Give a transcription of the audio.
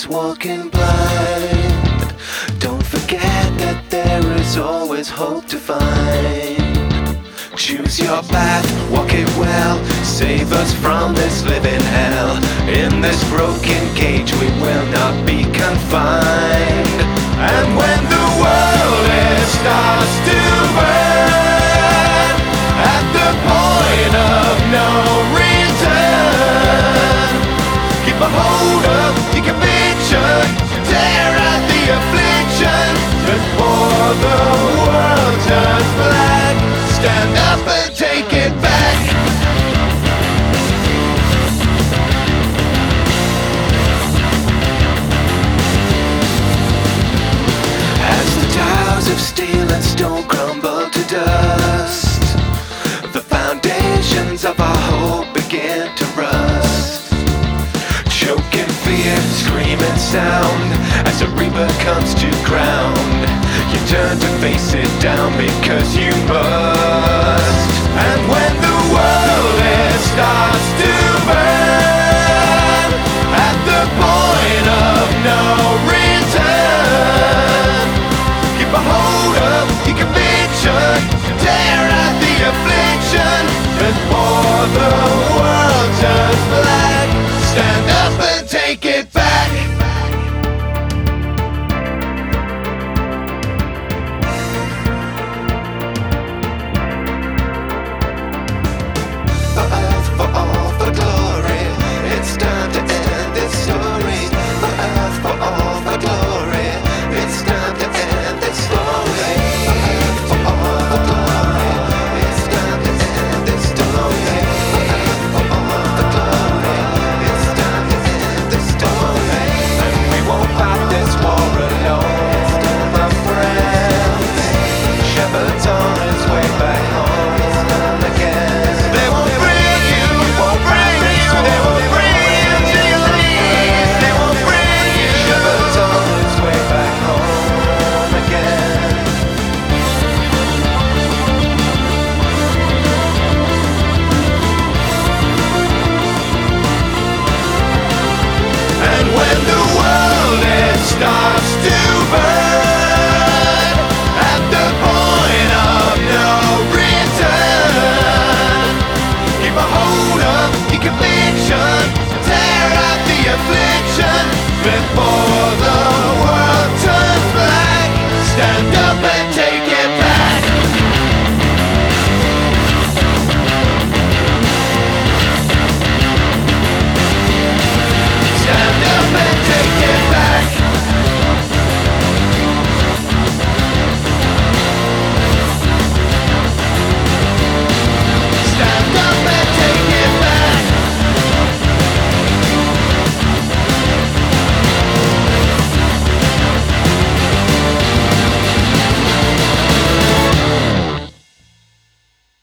us walking blind. Don't forget that there is always hope to find. Choose your path, walk it well, save us from this living hell. In this broken cage we will not be confined. And when the world starts to burn, at the point of no return, keep a hold of your conviction, tear out the affliction, before the world turns black. Stand up and take it back. As the towers of steel and stone crumble to dust, the foundations of our hope begin to rust. Choking fear, screaming sound, as a reaper comes to ground. You turn to face it down because you must.